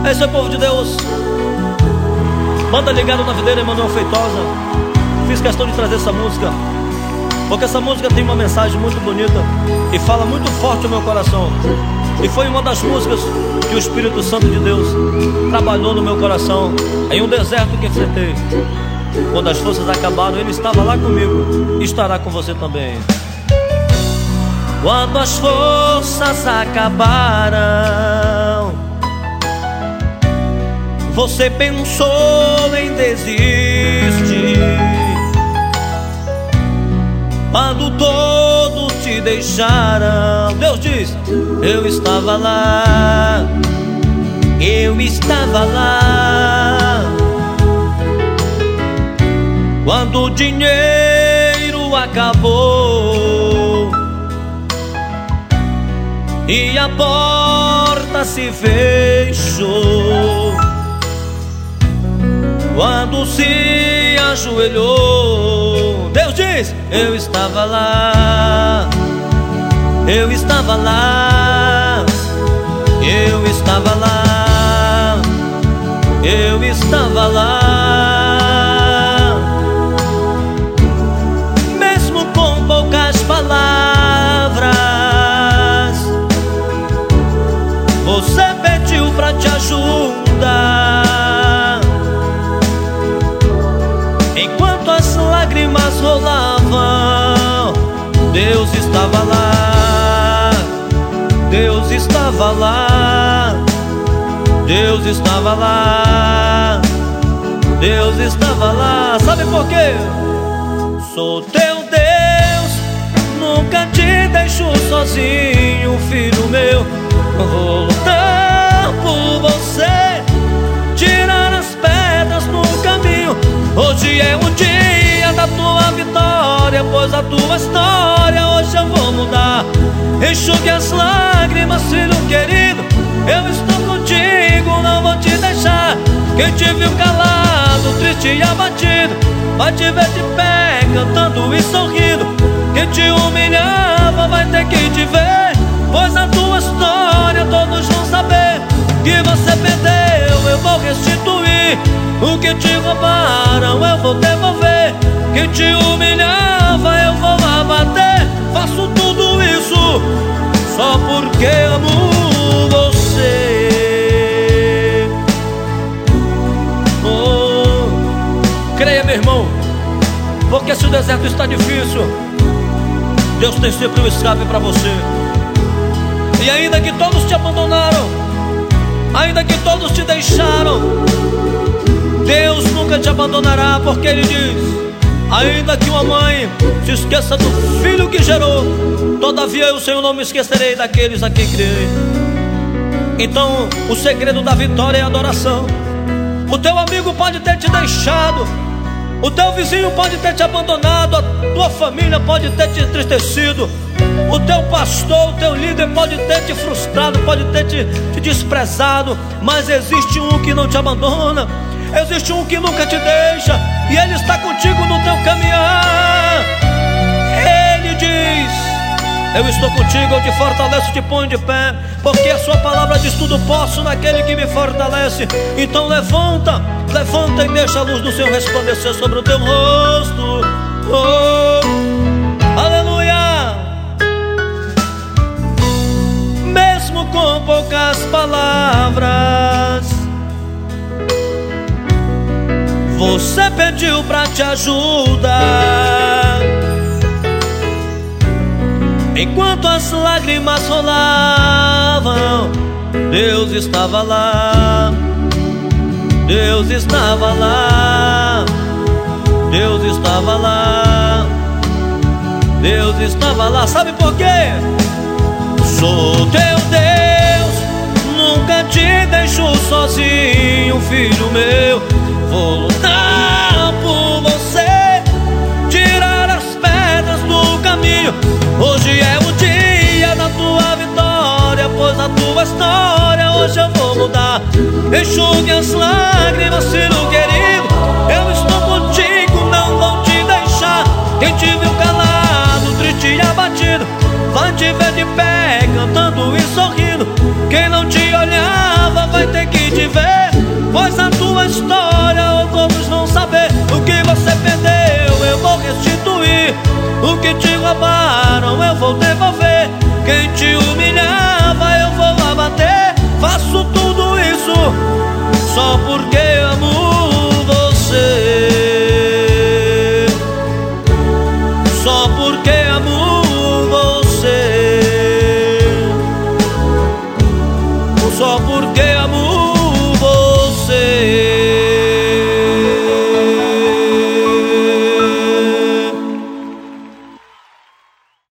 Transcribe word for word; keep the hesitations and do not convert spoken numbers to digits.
Esse é o povo de Deus. Banda Ligado na Videira, Emanuel Feitosa. Fiz questão de trazer essa música porque essa música tem uma mensagem muito bonita e fala muito forte ao meu coração. E foi uma das músicas que o Espírito Santo de Deus trabalhou no meu coração em um deserto que enfrentei. Quando as forças acabaram, Ele estava lá comigo e estará com você também. Quando as forças acabaram, você pensou em desistir. Quando todos te deixaram, Deus diz: eu estava lá, eu estava lá. Quando o dinheiro acabou e a porta se fechou, quando se ajoelhou, Deus diz: eu estava lá, eu estava lá, eu estava lá, eu estava lá. Mesmo com poucas palavras, você pediu pra te ajudar. Enquanto as lágrimas rolavam, Deus estava lá, Deus estava lá, Deus estava lá, Deus estava lá. Sabe por quê? Sou teu Deus, nunca te deixo sozinho, filho meu. Vou lutar por você, tirar as pedras no caminho. Hoje é o dia da tua vitória, pois a tua história hoje eu vou mudar. Enxugue as lágrimas, filho querido, eu estou contigo, não vou te deixar. Quem te viu calado, triste e abatido, vai te ver de pé, cantando e sorrindo. Quem te humilhava vai ter que te ver, pois a tua história todos vão saber. Que você perdeu, eu vou restituir. O que te roubaram, eu vou devolver. Quem te humilhava, eu vou abater. Faço tudo isso só porque amo você. Oh, creia, meu irmão, porque se o deserto está difícil, Deus tem sempre um escape para você. E ainda que todos te abandonaram, ainda que todos te deixaram, Deus nunca te abandonará, porque Ele diz: ainda que uma mãe se esqueça do filho que gerou, todavia eu, Senhor, não me esquecerei daqueles a quem criei. Então o segredo da vitória é a adoração. O teu amigo pode ter te deixado, o teu vizinho pode ter te abandonado, a tua família pode ter te entristecido, o teu pastor, o teu líder pode ter te frustrado, pode ter te, te desprezado. Mas existe um que não te abandona, existe um que nunca te deixa, e Ele está contigo no teu caminhar. Ele diz: eu estou contigo, eu te fortaleço, te ponho de pé, porque a sua palavra diz: tudo posso naquele que me fortalece. Então levanta, levanta e deixa a luz do Senhor resplandecer sobre o teu rosto. Oh, aleluia. Mesmo com poucas palavras, você pediu pra te ajudar. Enquanto as lágrimas rolavam, Deus estava lá, Deus estava lá, Deus estava lá, Deus estava lá. Sabe por quê? Sou teu Deus, nunca te deixo sozinho, filho meu. Vou lutar por você, tirar as pedras do caminho. Hoje é o dia da tua vitória, pois a tua história hoje eu vou mudar. Enxugue as lágrimas, filho querido, eu estou contigo, não vou te deixar. Quem te viu calado, triste e abatido, vai te ver de pé, cantando e sorrindo. Quem não te olhava vai ter que te ver, pois a tua história todos vão saber. O que você perdeu eu vou restituir, o que te roubaram eu vou devolver. Quem te humilhava eu vou abater. Faço tudo isso só porque amo você, só porque amo você, só porque amo você.